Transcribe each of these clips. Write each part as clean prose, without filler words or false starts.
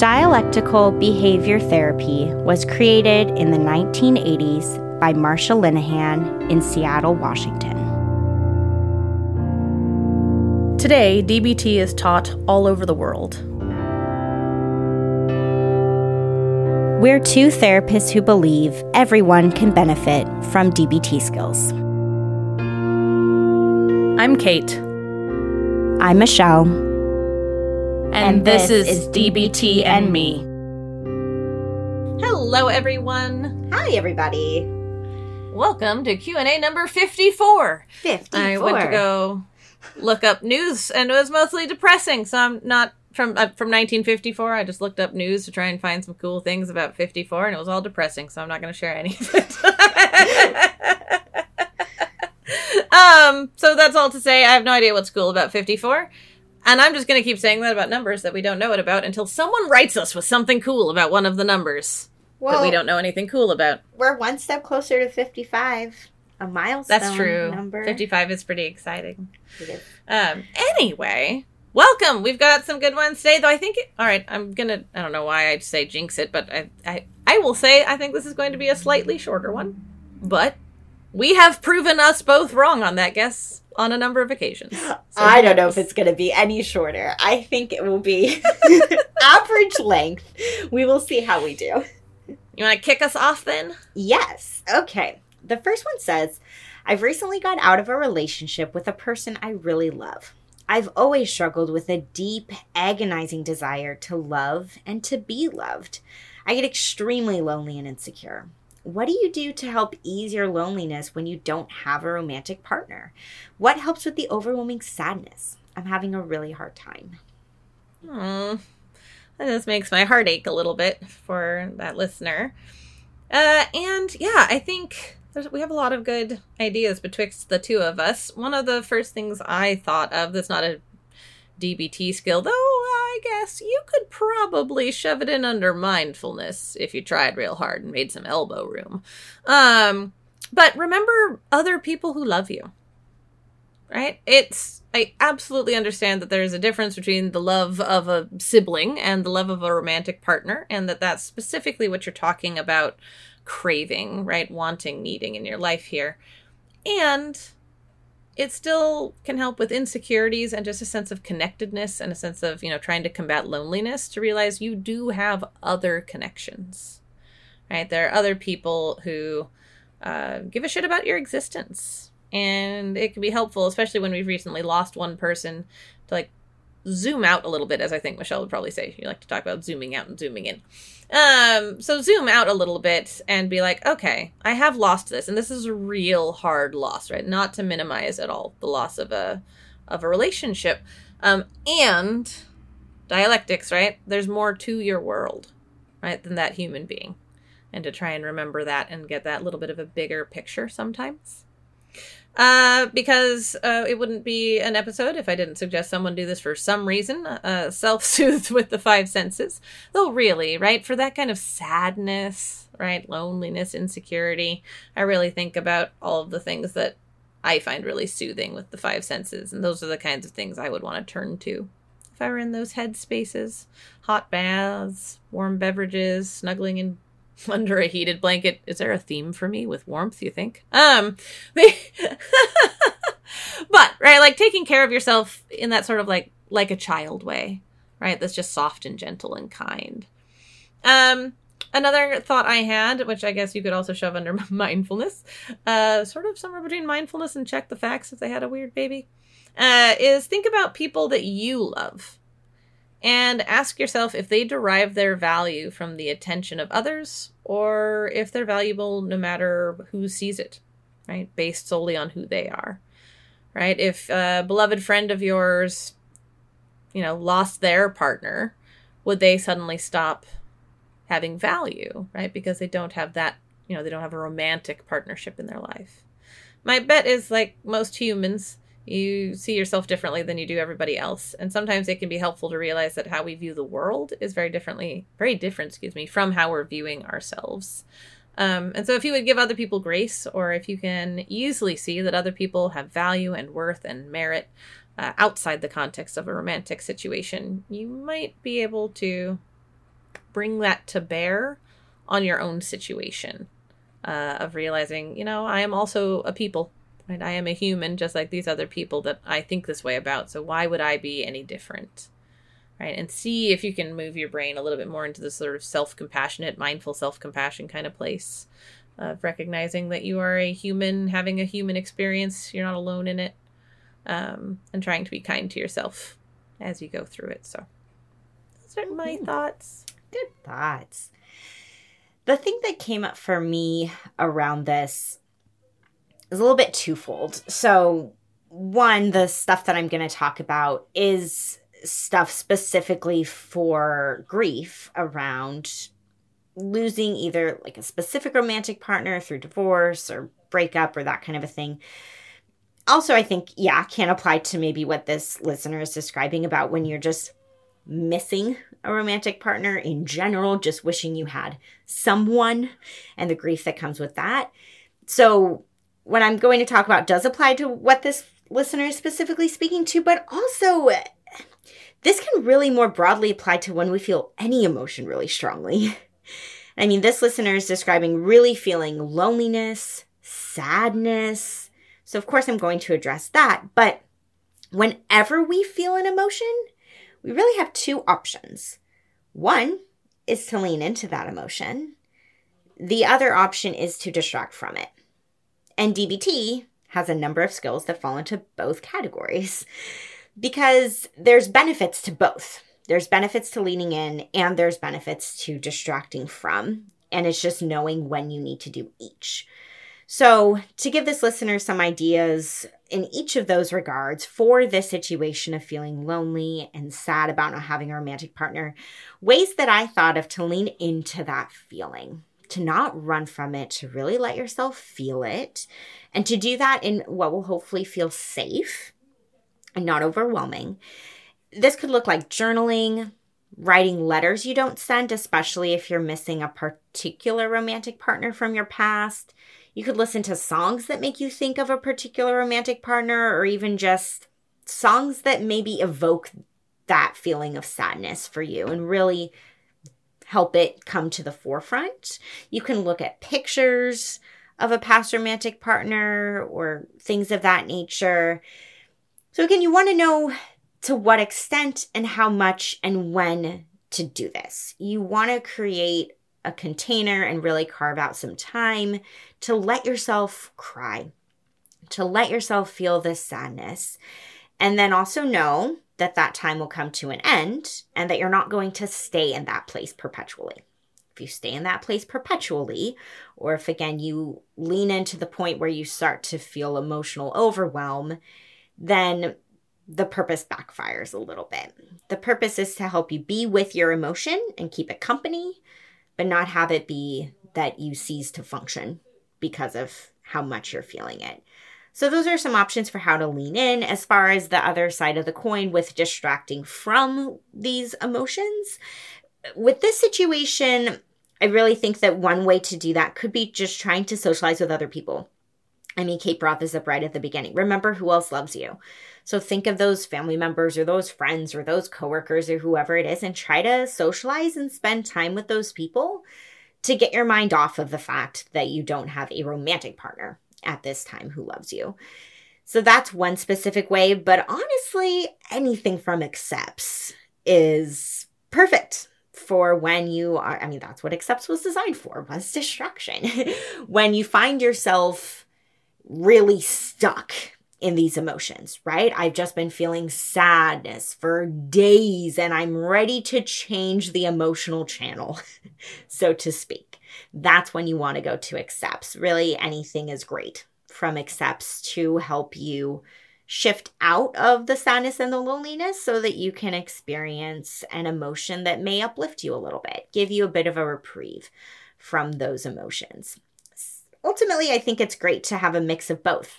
Dialectical behavior therapy was created in the 1980s by Marsha Linehan in Seattle, Washington. Today, DBT is taught all over the world. We're two therapists who believe everyone can benefit from DBT skills. I'm Kate. I'm Michelle. And this is DBT and Me. Hello, everyone. Hi, everybody. Welcome to Q&A number 54. 54. I went to go look up news, and it was mostly depressing, so I'm not from 1954. I just looked up news to try and find some cool things about 54, and it was all depressing, so I'm not going to share any of it. So that's all to say. I have no idea what's cool about 54. And I'm just going to keep saying that about numbers that we don't know it about until someone writes us with something cool about one of the numbers that we don't know anything cool about. We're one step closer to 55, a milestone. That's true. Number. 55 is pretty exciting. It is. Anyway, welcome. We've got some good ones today, though I think... all right, I don't know why I'd say jinx it, but I will say I think this is going to be a slightly shorter one. But we have proven us both wrong on that guess on a number of occasions. So I don't know if it's going to be any shorter. I think it will be average length. We will see how we do. You want to kick us off then? Yes. Okay. The first one says, I've recently got out of a relationship with a person I really love. I've always struggled with a deep, agonizing desire to love and to be loved. I get extremely lonely and insecure. What do you do to help ease your loneliness when you don't have a romantic partner? What helps with the overwhelming sadness? I'm having a really hard time. That just makes my heart ache a little bit for that listener. And yeah, I think we have a lot of good ideas betwixt the two of us. One of the first things I thought of, that's not a DBT skill, though I guess you could probably shove it in under mindfulness if you tried real hard and made some elbow room. But remember other people who love you, right? I absolutely understand that there's a difference between the love of a sibling and the love of a romantic partner, and that's specifically what you're talking about craving, right? Wanting, needing in your life here. And it still can help with insecurities and just a sense of connectedness and a sense of, trying to combat loneliness, to realize you do have other connections, right? There are other people who give a shit about your existence. And it can be helpful, especially when we've recently lost one person, to zoom out a little bit, as I think Michelle would probably say. You like to talk about zooming out and zooming in. So zoom out a little bit and be like, okay, I have lost this, and this is a real hard loss, right? Not to minimize at all the loss of a relationship. And dialectics, right? There's more to your world, right, than that human being. And to try and remember that and get that little bit of a bigger picture sometimes. Because it wouldn't be an episode if I didn't suggest someone do this for some reason. Self-soothe with the 5 senses. Though really, right, for that kind of sadness, right, loneliness, insecurity, I really think about all of the things that I find really soothing with the 5 senses. And those are the kinds of things I would want to turn to if I were in those headspaces. Hot baths, warm beverages, snuggling in under a heated blanket. Is there a theme for me with warmth, you think? But, right, taking care of yourself in that sort of like a child way, right? That's just soft and gentle and kind. Another thought I had, which I guess you could also shove under mindfulness, sort of somewhere between mindfulness and check the facts if they had a weird baby, is think about people that you love. And ask yourself if they derive their value from the attention of others, or if they're valuable no matter who sees it, right? Based solely on who they are, right? If a beloved friend of yours, lost their partner, would they suddenly stop having value, right? Because they don't have that, they don't have a romantic partnership in their life. My bet is, like most humans, you see yourself differently than you do everybody else. And sometimes it can be helpful to realize that how we view the world is very different, from how we're viewing ourselves. And so if you would give other people grace, or if you can easily see that other people have value and worth and merit outside the context of a romantic situation, you might be able to bring that to bear on your own situation, of realizing, I am also a people, right? I am a human just like these other people that I think this way about. So why would I be any different? Right? And see if you can move your brain a little bit more into this sort of self-compassionate, mindful self-compassion kind of place of recognizing that you are a human having a human experience. You're not alone in it. And trying to be kind to yourself as you go through it. So those are my thoughts. Good thoughts. The thing that came up for me around this is a little bit twofold. So one, the stuff that I'm going to talk about is stuff specifically for grief around losing either like a specific romantic partner through divorce or breakup or that kind of a thing. Also, I think, can apply to maybe what this listener is describing about when you're just missing a romantic partner in general, just wishing you had someone and the grief that comes with that. So what I'm going to talk about does apply to what this listener is specifically speaking to, but also this can really more broadly apply to when we feel any emotion really strongly. I mean, this listener is describing really feeling loneliness, sadness. So of course I'm going to address that. But whenever we feel an emotion, we really have two options. One is to lean into that emotion. The other option is to distract from it. And DBT has a number of skills that fall into both categories because there's benefits to both. There's benefits to leaning in and there's benefits to distracting from. And it's just knowing when you need to do each. So to give this listener some ideas in each of those regards for this situation of feeling lonely and sad about not having a romantic partner, ways that I thought of to lean into that feeling, to not run from it, to really let yourself feel it, and to do that in what will hopefully feel safe and not overwhelming. This could look like journaling, writing letters you don't send, especially if you're missing a particular romantic partner from your past. You could listen to songs that make you think of a particular romantic partner, or even just songs that maybe evoke that feeling of sadness for you and really help it come to the forefront. You can look at pictures of a past romantic partner or things of that nature. So again, you want to know to what extent and how much and when to do this. You want to create a container and really carve out some time to let yourself cry, to let yourself feel this sadness. And then also know that that time will come to an end and that you're not going to stay in that place perpetually. If you stay in that place perpetually, or if again you lean into the point where you start to feel emotional overwhelm, then the purpose backfires a little bit. The purpose is to help you be with your emotion and keep it company, but not have it be that you cease to function because of how much you're feeling it. So those are some options for how to lean in. As far as the other side of the coin with distracting from these emotions, with this situation, I really think that one way to do that could be just trying to socialize with other people. I mean, Kate brought this up right at the beginning. Remember who else loves you. So think of those family members or those friends or those coworkers or whoever it is and try to socialize and spend time with those people to get your mind off of the fact that you don't have a romantic partner at this time who loves you. So that's one specific way, but honestly, anything from accepts is perfect for when you are, I mean, that's what accepts was designed for, was distraction. When you find yourself really stuck in these emotions, right? I've just been feeling sadness for days and I'm ready to change the emotional channel, so to speak. That's when you want to go to accepts. Really, anything is great from accepts to help you shift out of the sadness and the loneliness so that you can experience an emotion that may uplift you a little bit, give you a bit of a reprieve from those emotions. Ultimately, I think it's great to have a mix of both,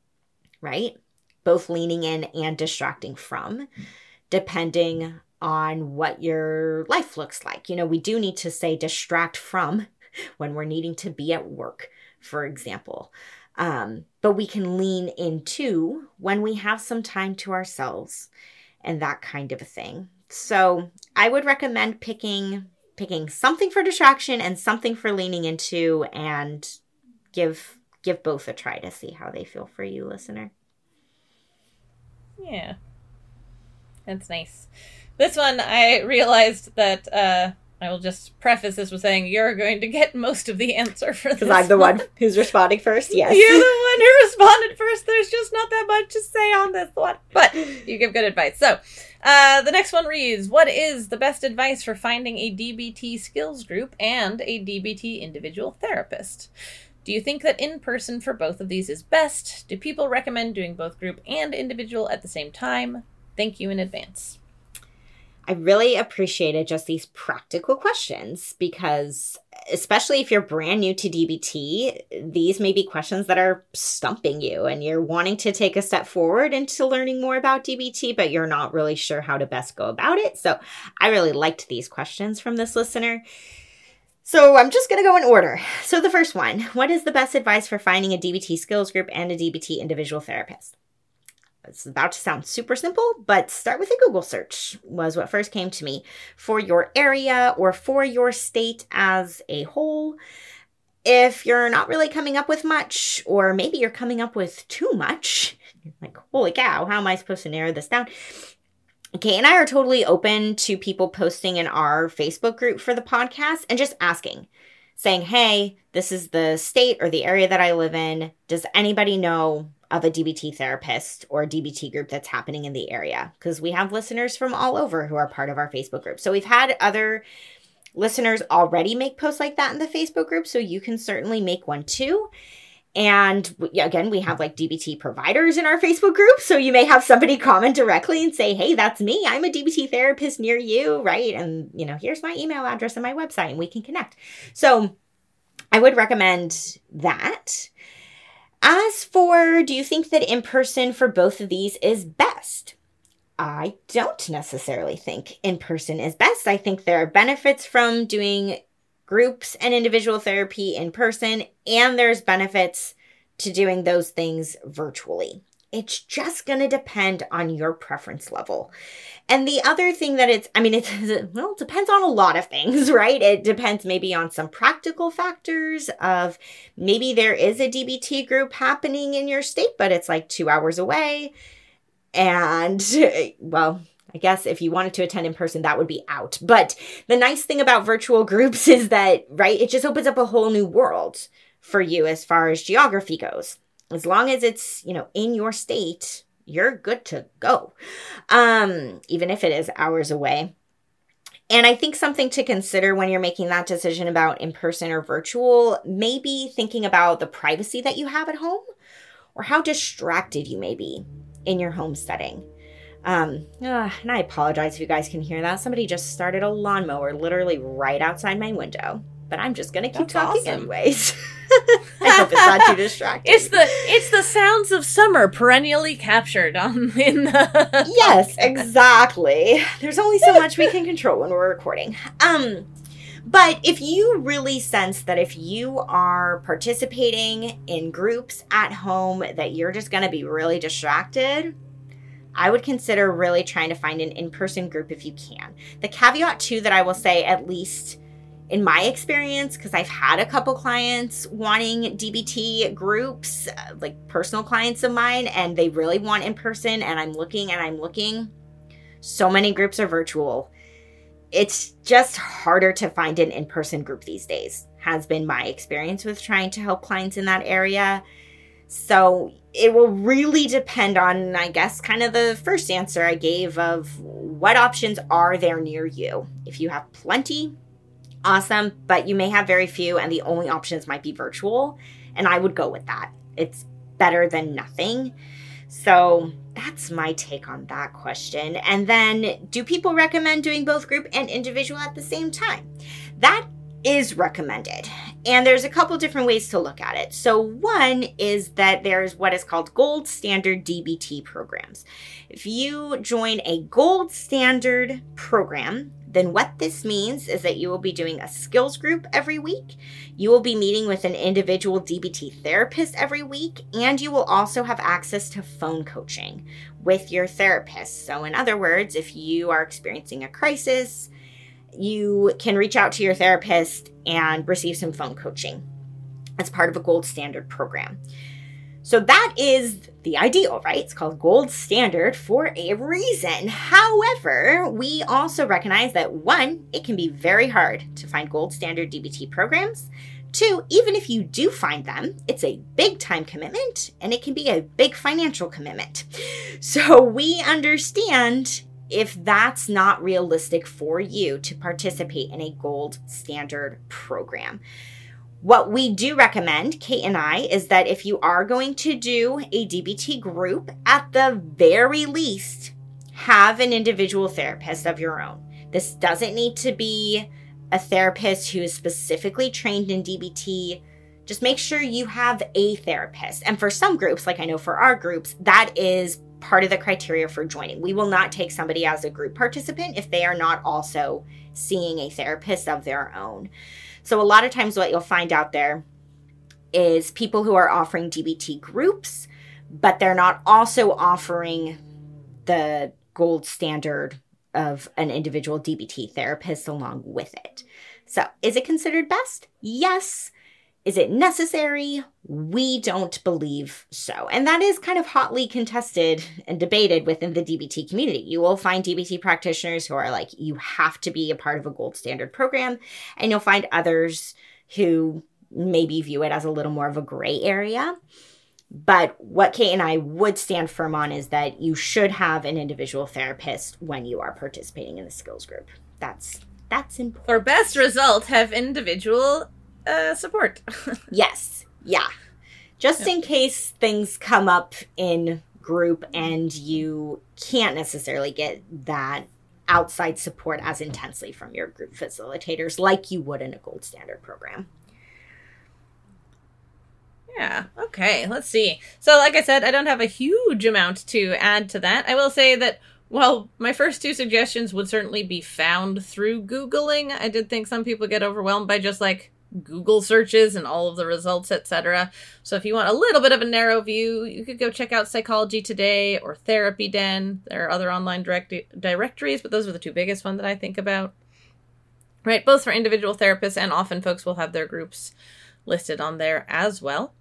right? Both leaning in and distracting from, depending on what your life looks like. You know, we do need to say distract from when we're needing to be at work, for example. But we can lean into when we have some time to ourselves and that kind of a thing. So I would recommend picking picking something for distraction and something for leaning into, and give both a try to see how they feel for you, listener. Yeah. That's nice. This one, I realized that I will just preface this with saying you're going to get most of the answer for this. Because I'm the one who's responding first, yes. You're the one who responded first. There's just not that much to say on this one. But you give good advice. So, the next one reads, what is the best advice for finding a DBT skills group and a DBT individual therapist? Do you think that in-person for both of these is best? Do people recommend doing both group and individual at the same time? Thank you in advance. I really appreciated just these practical questions because, especially if you're brand new to DBT, these may be questions that are stumping you and you're wanting to take a step forward into learning more about DBT, but you're not really sure how to best go about it. So I really liked these questions from this listener. So I'm just going to go in order. So the first one, what is the best advice for finding a DBT skills group and a DBT individual therapist? It's about to sound super simple, but start with a Google search was what first came to me for your area or for your state as a whole. If you're not really coming up with much, or maybe you're coming up with too much, you're like, holy cow, how am I supposed to narrow this down? Kay and I are totally open to people posting in our Facebook group for the podcast and just asking, saying, hey, this is the state or the area that I live in. Does anybody know of a DBT therapist or a DBT group that's happening in the area? Because we have listeners from all over who are part of our Facebook group. So we've had other listeners already make posts like that in the Facebook group. So you can certainly make one too. And again, we have like DBT providers in our Facebook group. So you may have somebody comment directly and say, hey, that's me. I'm a DBT therapist near you, right? And, here's my email address and my website and we can connect. So I would recommend that. As for, do you think that in-person for both of these is best? I don't necessarily think in-person is best. I think there are benefits from doing groups and individual therapy in person, and there's benefits to doing those things virtually. It's just going to depend on your preference level. And the other thing that it depends on a lot of things, right? It depends maybe on some practical factors of maybe there is a DBT group happening in your state, but it's like 2 hours away. And, well, I guess if you wanted to attend in person, that would be out. But the nice thing about virtual groups is that, right, it just opens up a whole new world for you as far as geography goes. As long as it's, in your state, you're good to go, even if it is hours away. And I think something to consider when you're making that decision about in-person or virtual, maybe thinking about the privacy that you have at home or how distracted you may be in your home setting. And I apologize if you guys can hear that. Somebody just started a lawnmower literally right outside my window. But I'm just going to keep talking anyways. I hope it's not too distracting. It's the sounds of summer perennially captured in the Yes, exactly. There's only so much we can control when we're recording. But if you really sense that if you are participating in groups at home that you're just going to be really distracted, I would consider really trying to find an in-person group if you can. The caveat too that I will say, at least in my experience, because I've had a couple clients wanting DBT groups, like personal clients of mine, and they really want in person, and I'm looking. So many groups are virtual. It's just harder to find an in-person group these days, has been my experience with trying to help clients in that area. So it will really depend on, I guess, kind of the first answer I gave of what options are there near you. If you have plenty, awesome, but you may have very few and the only options might be virtual, and I would go with that. It's better than nothing. So that's my take on that question. And then, do people recommend doing both group and individual at the same time? That is recommended. And there's a couple different ways to look at it. So one is that there's what is called gold standard DBT programs. If you join a gold standard program, then what this means is that you will be doing a skills group every week. You will be meeting with an individual DBT therapist every week, and you will also have access to phone coaching with your therapist. So in other words, if you are experiencing a crisis, you can reach out to your therapist and receive some phone coaching as part of a gold standard program. So that is the ideal, right? It's called gold standard for a reason. However, we also recognize that 1, it can be very hard to find gold standard DBT programs. 2, even if you do find them, it's a big time commitment and it can be a big financial commitment. So we understand if that's not realistic for you to participate in a gold standard program. What we do recommend, Kate and I, is that if you are going to do a DBT group, at the very least, have an individual therapist of your own. This doesn't need to be a therapist who is specifically trained in DBT. Just make sure you have a therapist. And for some groups, like I know for our groups, that is part of the criteria for joining. We will not take somebody as a group participant if they are not also seeing a therapist of their own. So a lot of times what you'll find out there is people who are offering DBT groups, but they're not also offering the gold standard of an individual DBT therapist along with it. So is it considered best? Yes. Is it necessary? We don't believe so. And that is kind of hotly contested and debated within the DBT community. You will find DBT practitioners who are like, you have to be a part of a gold standard program. And you'll find others who maybe view it as a little more of a gray area. But what Kate and I would stand firm on is that you should have an individual therapist when you are participating in the skills group. That's important. For best result, have individual support. Yes. Yeah. Just in case things come up in group and you can't necessarily get that outside support as intensely from your group facilitators like you would in a gold standard program. Yeah. Okay. Let's see. So like I said, I don't have a huge amount to add to that. I will say that while my first 2 suggestions would certainly be found through Googling, I did think some people get overwhelmed by just like Google searches and all of the results, etc. So if you want a little bit of a narrow view, you could go check out Psychology Today or Therapy Den. There are other online directories, but those are the 2 biggest ones that I think about. Right, both for individual therapists, and often folks will have their groups listed on there as well.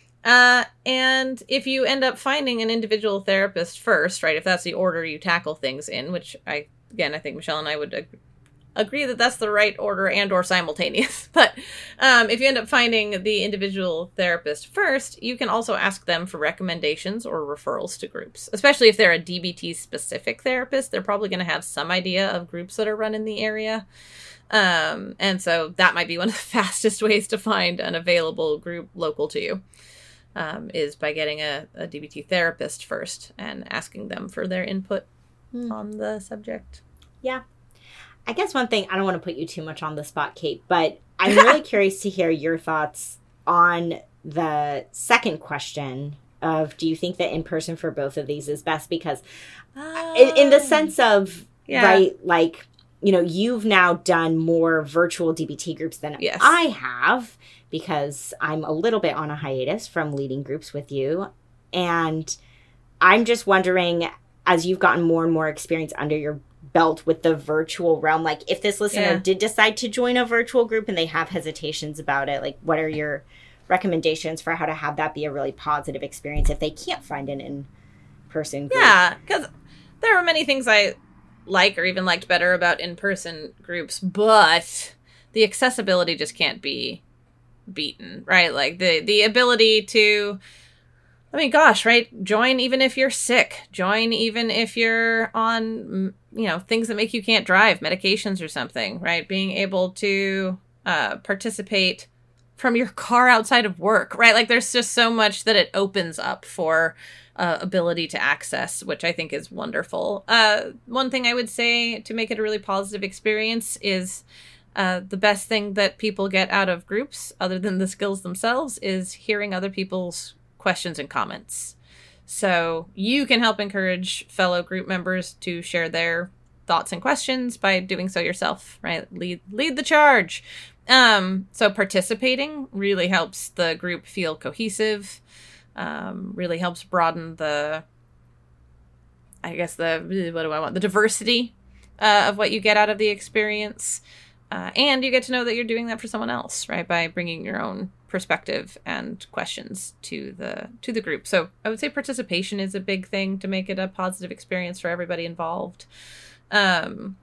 And if you end up finding an individual therapist first, right, if that's the order you tackle things in, which I think Michelle and I would agree that that's the right order and or simultaneous. But if you end up finding the individual therapist first, you can also ask them for recommendations or referrals to groups. Especially if they're a DBT specific therapist, they're probably going to have some idea of groups that are run in the area. And so that might be one of the fastest ways to find an available group local to you, is by getting a DBT therapist first and asking them for their input on the subject. Yeah. I guess one thing, I don't want to put you too much on the spot, Kate, but I'm really curious to hear your thoughts on the second question of, do you think that in person for both of these is best? Because in the sense of, right, like, you know, you've now done more virtual DBT groups than I have, because I'm a little bit on a hiatus from leading groups with you. And I'm just wondering, as you've gotten more and more experience under your belt with the virtual realm, like if this listener did decide to join a virtual group and they have hesitations about it, like what are your recommendations for how to have that be a really positive experience if they can't find an in-person group? Yeah, because there are many things I like or even liked better about in-person groups, but the accessibility just can't be beaten, right? Like the ability to, I mean, gosh, right? Join even if you're sick. Join even if you're on, you know, things that make you can't drive, medications or something, right? Being able to participate from your car outside of work, right? Like there's just so much that it opens up for ability to access, which I think is wonderful. One thing I would say to make it a really positive experience is the best thing that people get out of groups, other than the skills themselves, is hearing other people's questions and comments. So you can help encourage fellow group members to share their thoughts and questions by doing so yourself, right? Lead the charge. So participating really helps the group feel cohesive, really helps broaden the diversity of what you get out of the experience. And you get to know that you're doing that for someone else, right? By bringing your own perspective and questions to the group. So I would say participation is a big thing to make it a positive experience for everybody involved. And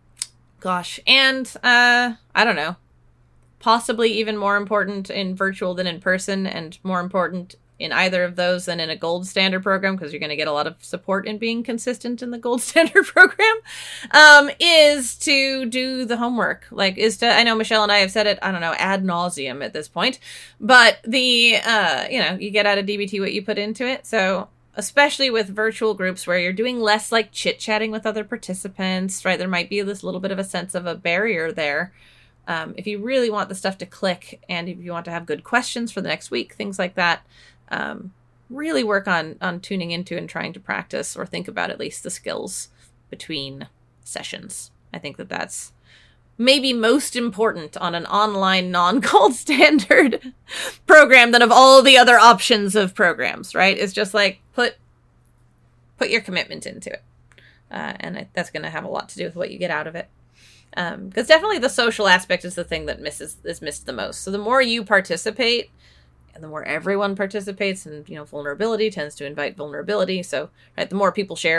I don't know, possibly even more important in virtual than in person, and more important in either of those than in a gold standard program, because you're going to get a lot of support in being consistent in the gold standard program, is to do the homework. I know Michelle and I have said it, I don't know, ad nauseum at this point, but you get out of DBT what you put into it. So especially with virtual groups where you're doing less like chit-chatting with other participants, right? There might be this little bit of a sense of a barrier there. If you really want the stuff to click, and if you want to have good questions for the next week, things like that, really work on tuning into and trying to practice, or think about at least the skills between sessions. I think that's maybe most important on an online non-gold standard program than of all the other options of programs, right? It's just like put your commitment into it. And that's going to have a lot to do with what you get out of it. Because definitely the social aspect is the thing that is missed the most. So the more you participate, and the more everyone participates, and vulnerability tends to invite vulnerability. So right, the more people share,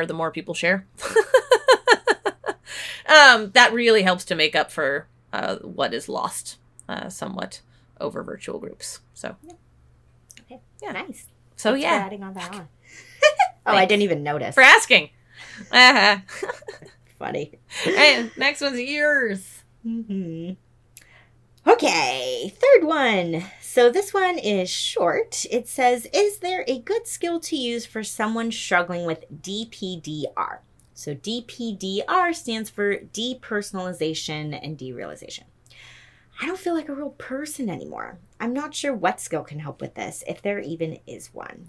that really helps to make up for what is lost somewhat over virtual groups. So okay, yeah, nice. So Thanks yeah, for adding all that on. I didn't even notice. For asking. Funny. And next one's yours. Mm-hmm. Okay, third one. So this one is short. It says, is there a good skill to use for someone struggling with DPDR? So DPDR stands for depersonalization and derealization. I don't feel like a real person anymore. I'm not sure what skill can help with this, if there even is one.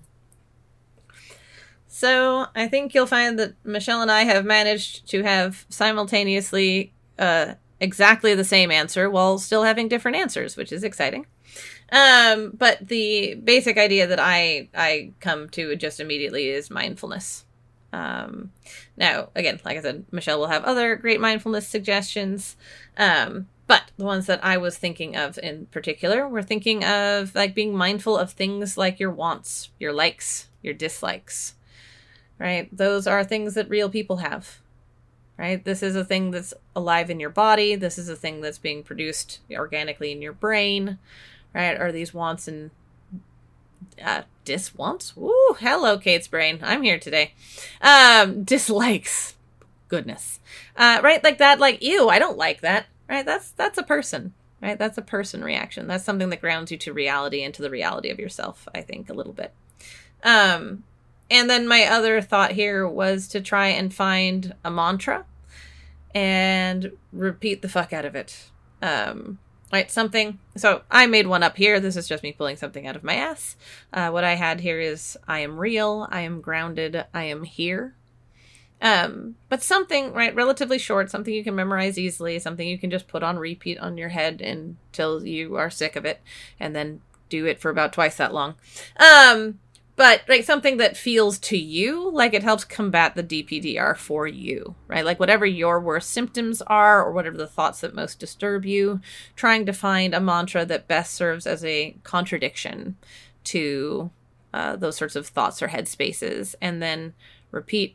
So I think you'll find that Michelle and I have managed to have simultaneously exactly the same answer while still having different answers, which is exciting. But the basic idea that I come to just immediately is mindfulness. Now, again, like I said, Michelle will have other great mindfulness suggestions. But the ones that I was thinking of in particular were thinking of like being mindful of things like your wants, your likes, your dislikes, right? Those are things that real people have, right? This is a thing that's alive in your body. This is a thing that's being produced organically in your brain, right? Are these wants and diswants? Ooh, hello, Kate's brain. I'm here today. Dislikes. Goodness. Right? Like that, like, ew, I don't like that. Right? That's a person, right? That's a person reaction. That's something that grounds you to reality and to the reality of yourself, I think, a little bit. And then my other thought here was to try and find a mantra and repeat the fuck out of it. Right, something. So I made one up here. This is just me pulling something out of my ass. What I had here is, I am real, I am grounded, I am here. But something, right, relatively short, something you can memorize easily, something you can just put on repeat on your head until you are sick of it, and then do it for about twice that long. But like something that feels to you like it helps combat the DPDR for you, right? Like whatever your worst symptoms are, or whatever the thoughts that most disturb you, trying to find a mantra that best serves as a contradiction to those sorts of thoughts or headspaces, and then repeat,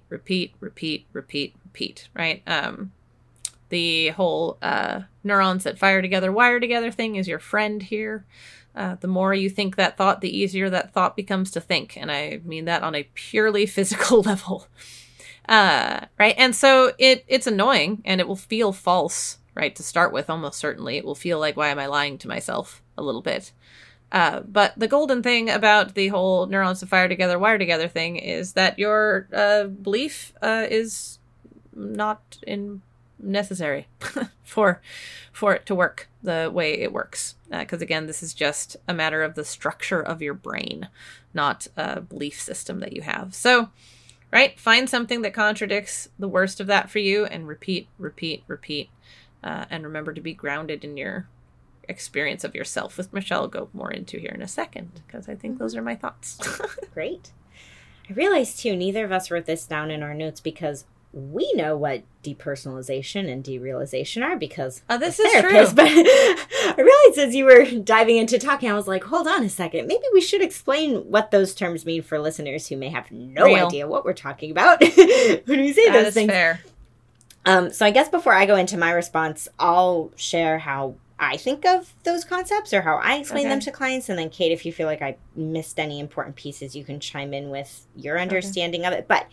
right? The whole neurons that fire together, wire together thing is your friend here. The more you think that thought, the easier that thought becomes to think. And I mean that on a purely physical level. Right? And so it's annoying, and it will feel false, right? To start with, almost certainly. It will feel like, why am I lying to myself a little bit? But the golden thing about the whole neurons that fire together, wire together thing is that your belief is not necessary for it to work the way it works. Because again, this is just a matter of the structure of your brain, not a belief system that you have. So, right, find something that contradicts the worst of that for you, and repeat. And remember to be grounded in your experience of yourself, with Michelle go more into here in a second, because I think those are my thoughts. Great. I realized too, neither of us wrote this down in our notes because we know what depersonalization and derealization are because this we're is therapists. true. But I realized as you were diving into talking, I was like, hold on a second. Maybe we should explain what those terms mean for listeners who may have no idea what we're talking about when we say those things. Fair. So I guess before I go into my response, I'll share how I think of those concepts or how I explain them to clients. And then, Kate, if you feel like I missed any important pieces, you can chime in with your understanding of it. But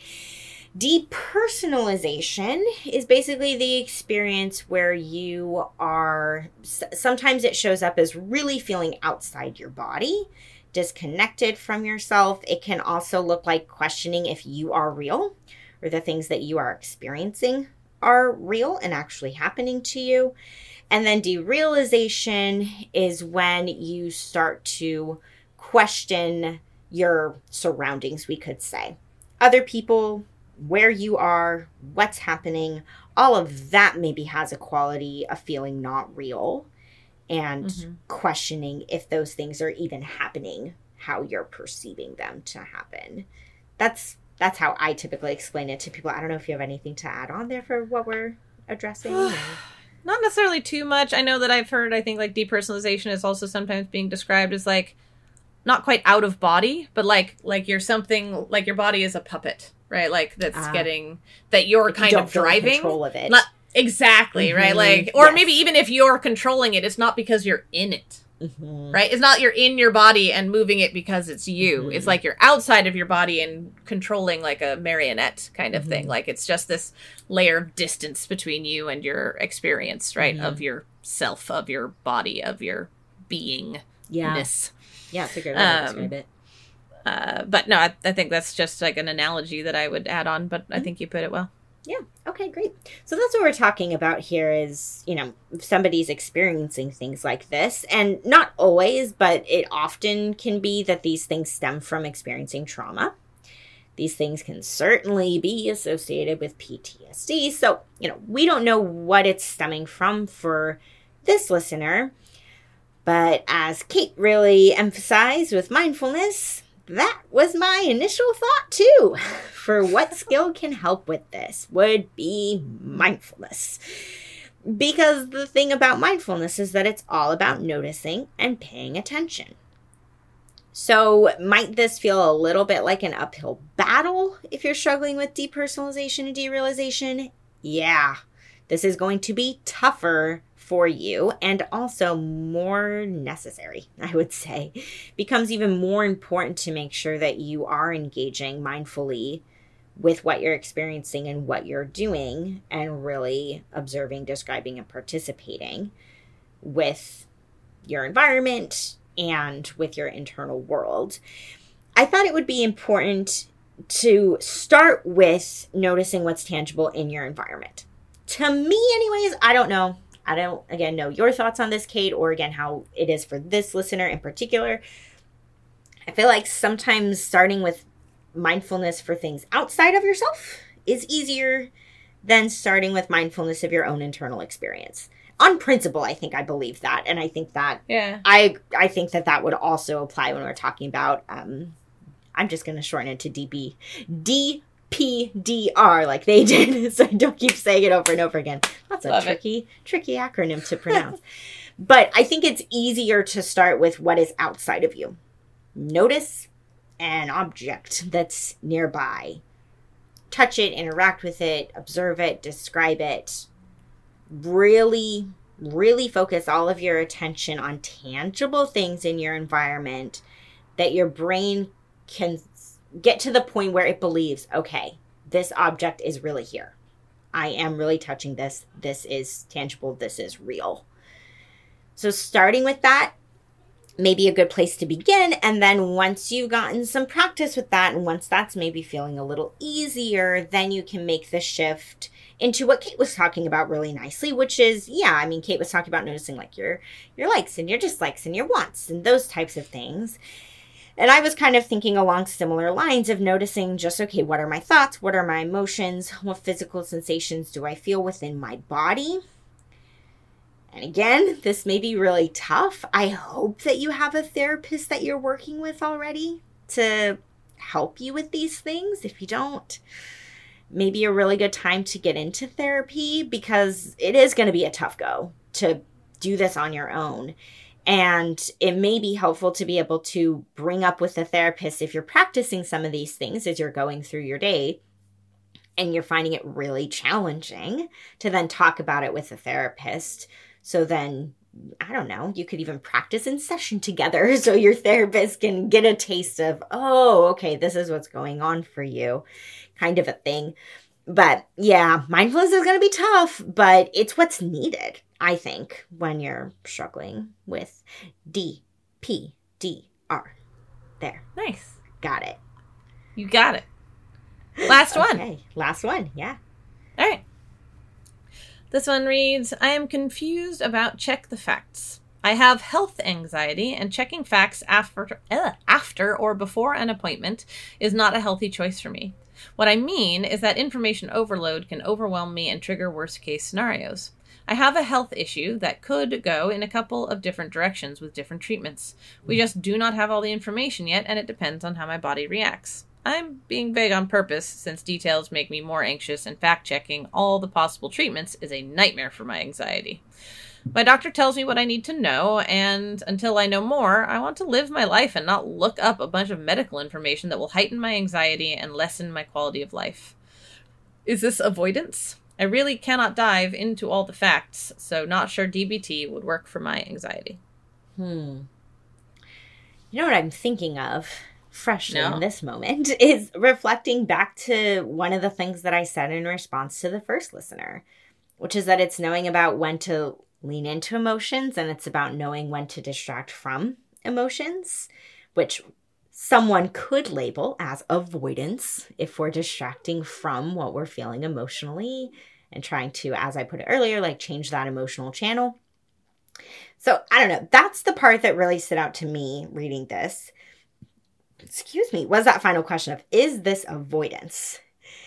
depersonalization is basically the experience where you are, sometimes it shows up as really feeling outside your body, disconnected from yourself. It can also look like questioning if you are real or the things that you are experiencing are real and actually happening to you. And then derealization is when you start to question your surroundings, we could say. Other people, where you are, what's happening, all of that maybe has a quality of feeling not real and questioning if those things are even happening, how you're perceiving them to happen. That's how I typically explain it to people. I don't know if you have anything to add on there for what we're addressing. Not necessarily too much. I know that I've heard, I think, like, depersonalization is also sometimes being described as, like, not quite out of body, but like you're something, like your body is a puppet, right? Like, that's getting, that you're kind of driving. Control of it. Not, exactly, right? Like, or maybe even if you're controlling it, it's not because you're in it. Right? It's not you're in your body and moving it because it's you. It's like you're outside of your body and controlling like a marionette kind of thing. Like, it's just this layer of distance between you and your experience, right? Of your self, of your body, of your beingness. Yeah, it's a good way to describe it. But no, I think that's just like an analogy that I would add on, but I think you put it well. Yeah. Okay, great. So that's what we're talking about here is, you know, if somebody's experiencing things like this, and not always, but it often can be that these things stem from experiencing trauma. These things can certainly be associated with PTSD. So, you know, we don't know what it's stemming from for this listener, but as Kate really emphasized with mindfulness, that was my initial thought too. For what skill can help with this would be mindfulness. Because the thing about mindfulness is that it's all about noticing and paying attention. So might this feel a little bit like an uphill battle if you're struggling with depersonalization and derealization? Yeah, this is going to be tougher for you and also more necessary, I would say. Becomes even more important to make sure that you are engaging mindfully with what you're experiencing and what you're doing and really observing, describing, and participating with your environment and with your internal world. I thought it would be important to start with noticing what's tangible in your environment. To me, anyways, I don't know, again, know your thoughts on this, Kate, or again, how it is for this listener in particular. I feel like sometimes starting with mindfulness for things outside of yourself is easier than starting with mindfulness of your own internal experience. On principle, I think I believe that. And I think that, I think that would also apply when we're talking about, I'm just going to shorten it to DPDR like they did, so I don't keep saying it over and over again. That's a tricky acronym to pronounce. But I think it's easier to start with what is outside of you. Notice an object that's nearby. Touch it, interact with it, observe it, describe it. Really, really focus all of your attention on tangible things in your environment that your brain can get to the point where it believes, okay, this object is really here. I am really touching this. This is tangible. This is real. So starting with that may be a good place to begin. And then once you've gotten some practice with that, and once that's maybe feeling a little easier, then you can make the shift into what Kate was talking about really nicely, which is, Kate was talking about noticing like your likes and your dislikes and your wants and those types of things. And I was kind of thinking along similar lines of noticing just, okay, what are my thoughts? What are my emotions? What physical sensations do I feel within my body? And again, this may be really tough. I hope that you have a therapist that you're working with already to help you with these things. If you don't, maybe a really good time to get into therapy, because it is going to be a tough go to do this on your own. And it may be helpful to be able to bring up with the therapist if you're practicing some of these things as you're going through your day and you're finding it really challenging, to then talk about it with the therapist. So then, I don't know, you could even practice in session together so your therapist can get a taste of, oh, okay, this is what's going on for you, kind of a thing. But yeah, mindfulness is going to be tough, but it's what's needed, I think, when you're struggling with DPDR. There. Nice. Got it. You got it. Last one. Okay, last one, yeah. All right. This one reads, I am confused about check the facts. I have health anxiety, and checking facts after or before an appointment is not a healthy choice for me. What I mean is that information overload can overwhelm me and trigger worst-case scenarios. I have a health issue that could go in a couple of different directions with different treatments. We just do not have all the information yet, and it depends on how my body reacts. I'm being vague on purpose, since details make me more anxious, and fact-checking all the possible treatments is a nightmare for my anxiety. My doctor tells me what I need to know, and until I know more, I want to live my life and not look up a bunch of medical information that will heighten my anxiety and lessen my quality of life. Is this avoidance? I really cannot dive into all the facts, so not sure DBT would work for my anxiety. You know what I'm thinking of, freshly in this moment, is reflecting back to one of the things that I said in response to the first listener, which is that it's knowing about when to lean into emotions, and it's about knowing when to distract from emotions, which someone could label as avoidance if we're distracting from what we're feeling emotionally and trying to, as I put it earlier, like change that emotional channel. So I don't know. That's the part that really stood out to me reading this. Excuse me, was that final question of, is this avoidance?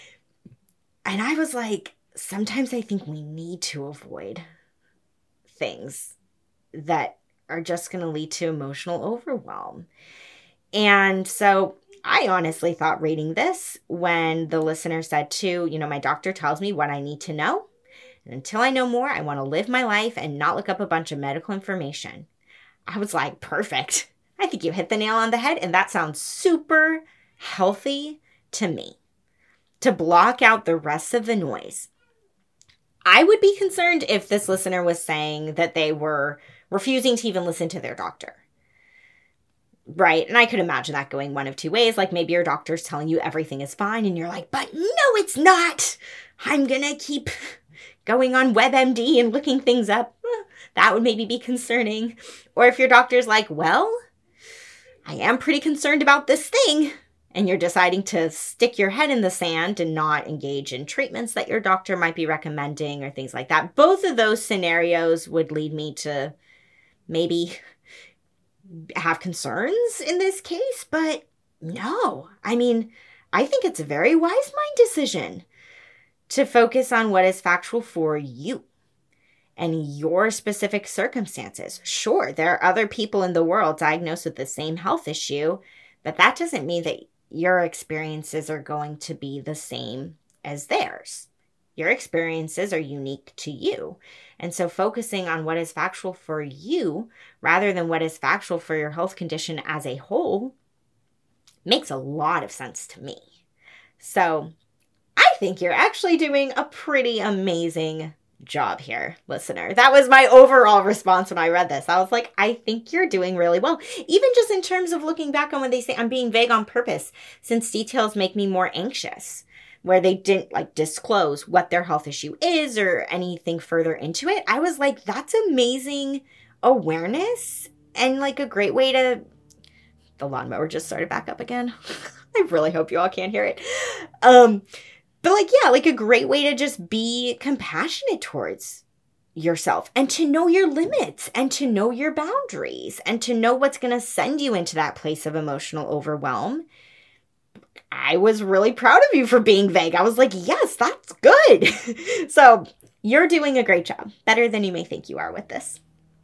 And I was like, sometimes I think we need to avoid things that are just going to lead to emotional overwhelm. And so I honestly thought reading this, when the listener said too, my doctor tells me what I need to know. And until I know more, I want to live my life and not look up a bunch of medical information. I was like, perfect. I think you hit the nail on the head. And that sounds super healthy to me, to block out the rest of the noise. I would be concerned if this listener was saying that they were refusing to even listen to their doctor. Right? And I could imagine that going one of two ways. Like maybe your doctor's telling you everything is fine and you're like, but no, it's not. I'm going to keep going on WebMD and looking things up. That would maybe be concerning. Or if your doctor's like, well, I am pretty concerned about this thing, and you're deciding to stick your head in the sand and not engage in treatments that your doctor might be recommending or things like that. Both of those scenarios would lead me to maybe have concerns in this case, but no. I mean, I think it's a very wise mind decision to focus on what is factual for you and your specific circumstances. Sure, there are other people in the world diagnosed with the same health issue, but that doesn't mean that your experiences are going to be the same as theirs. Your experiences are unique to you. And so focusing on what is factual for you rather than what is factual for your health condition as a whole makes a lot of sense to me. So I think you're actually doing a pretty amazing job here, listener. That was my overall response when I read this. I was like, I think you're doing really well. Even just in terms of looking back on when they say I'm being vague on purpose, since details make me more anxious, where they didn't disclose what their health issue is or anything further into it. I was like, that's amazing awareness and a great way to... The lawnmower just started back up again. I really hope you all can't hear it. But a great way to just be compassionate towards yourself and to know your limits and to know your boundaries and to know what's going to send you into that place of emotional overwhelm. I was really proud of you for being vague. I was like, yes, that's good. So you're doing a great job. Better than you may think you are with this.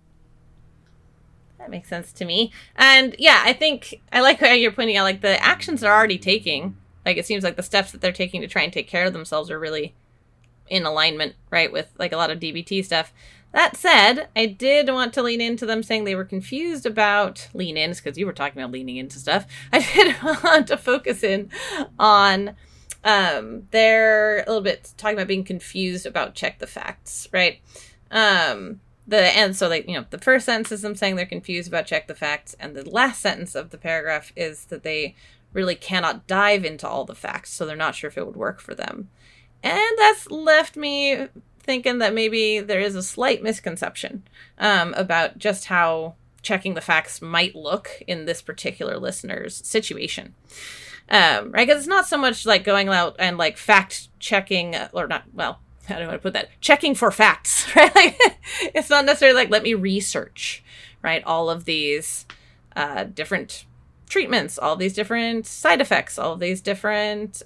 That makes sense to me. And yeah, I think I like how you're pointing out, the actions are already taking. Like, it seems like the steps that they're taking to try and take care of themselves are really in alignment, right, with like a lot of DBT stuff. That said, I did want to lean into them saying they were confused about lean-ins, because you were talking about leaning into stuff. I did want to focus in on they're a little bit talking about being confused about check the facts, right? The first sentence is them saying they're confused about check the facts, and the last sentence of the paragraph is that they really cannot dive into all the facts, so they're not sure if it would work for them. And that's left me thinking that maybe there is a slight misconception about just how checking the facts might look in this particular listener's situation. Right? Because it's not so much like going out and like fact checking, or not, well, how do I want to put that? Checking for facts, right? Like, it's not necessarily like, let me research, right? All of these different treatments, all these different side effects, all of these different,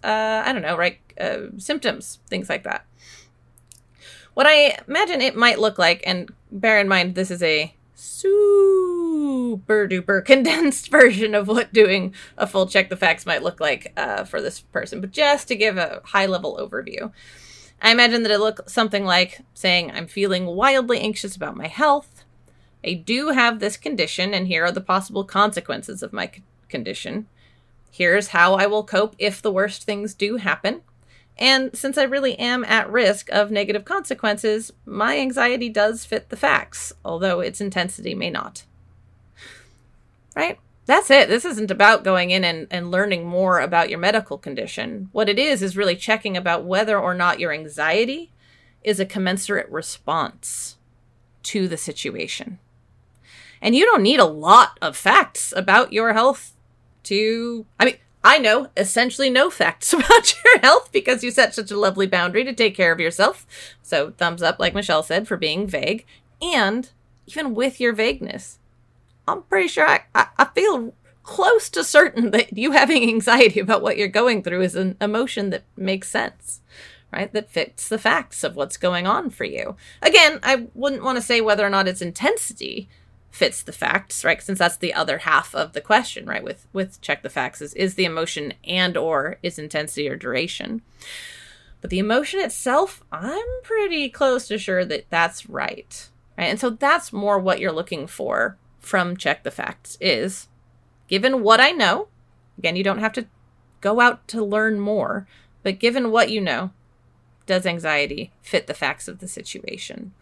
symptoms, things like that. What I imagine it might look like, and bear in mind, this is a super duper condensed version of what doing a full check the facts might look like for this person, but just to give a high level overview. I imagine that it looks something like saying, I'm feeling wildly anxious about my health. I do have this condition, and here are the possible consequences of my condition. Here's how I will cope if the worst things do happen. And since I really am at risk of negative consequences, my anxiety does fit the facts, although its intensity may not. Right? That's it. This isn't about going in and learning more about your medical condition. What it is really checking about whether or not your anxiety is a commensurate response to the situation. And you don't need a lot of facts about your health I know essentially no facts about your health because you set such a lovely boundary to take care of yourself. So thumbs up, like Michelle said, for being vague. And even with your vagueness, I'm pretty sure I feel close to certain that you having anxiety about what you're going through is an emotion that makes sense, right? That fits the facts of what's going on for you. Again, I wouldn't want to say whether or not its intensity fits the facts, right? Since that's the other half of the question, right? With check the facts is the emotion and or is intensity or duration. But the emotion itself, I'm pretty close to sure that that's right? And so that's more what you're looking for from check the facts is, given what I know, again, you don't have to go out to learn more, but given what you know, does anxiety fit the facts of the situation?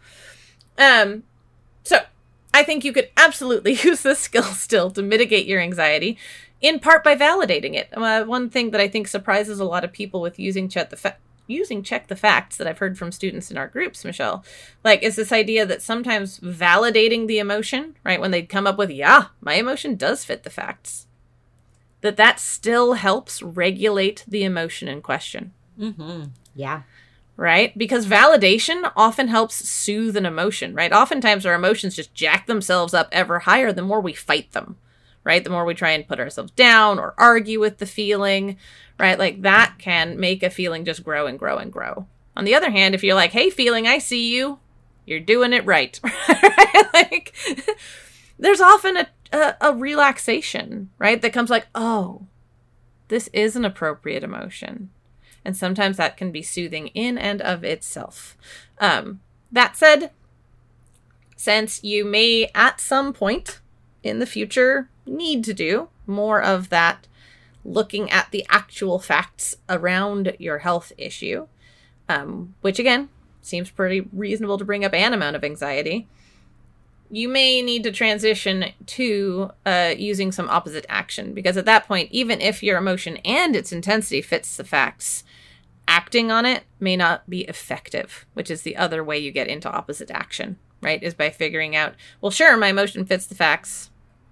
So I think you could absolutely use this skill still to mitigate your anxiety, in part by validating it. One thing that I think surprises a lot of people with using check the facts that I've heard from students in our groups, Michelle, is this idea that sometimes validating the emotion, right, when they come up with, yeah, my emotion does fit the facts, that still helps regulate the emotion in question. Mm-hmm. Yeah. Right? Because validation often helps soothe an emotion, right? Oftentimes our emotions just jack themselves up ever higher the more we fight them, right? The more we try and put ourselves down or argue with the feeling, right? Like that can make a feeling just grow and grow and grow. On the other hand, if you're like, hey, feeling, I see you, you're doing it right. Like, there's often a relaxation, right? That comes like, oh, this is an appropriate emotion. And sometimes that can be soothing in and of itself. That said, since you may at some point in the future need to do more of that looking at the actual facts around your health issue, which again seems pretty reasonable to bring up an amount of anxiety, you may need to transition to using some opposite action, because at that point, even if your emotion and its intensity fits the facts, acting on it may not be effective, which is the other way you get into opposite action, right? Is by figuring out, well, sure, my emotion fits the facts,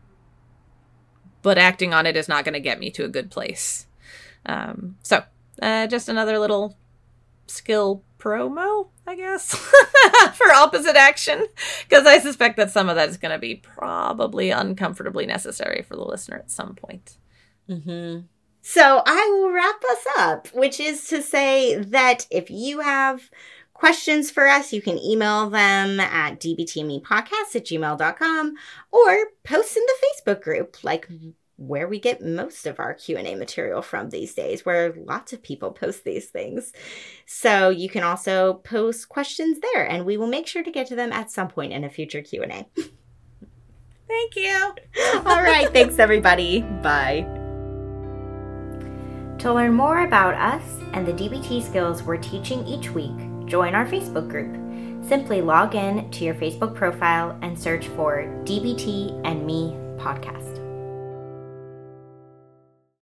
but acting on it is not going to get me to a good place. So just another little skill promo, I guess, for opposite action, because I suspect that some of that is going to be probably uncomfortably necessary for the listener at some point. Mm-hmm. So I will wrap us up, which is to say that if you have questions for us, you can email them at dbtmepodcast@gmail.com or post in the Facebook group like where we get most of our Q&A material from these days, where lots of people post these things. So you can also post questions there, and we will make sure to get to them at some point in a future Q&A. Thank you. All right. Thanks, everybody. Bye. To learn more about us and the DBT skills we're teaching each week, join our Facebook group. Simply log in to your Facebook profile and search for DBT and Me Podcast.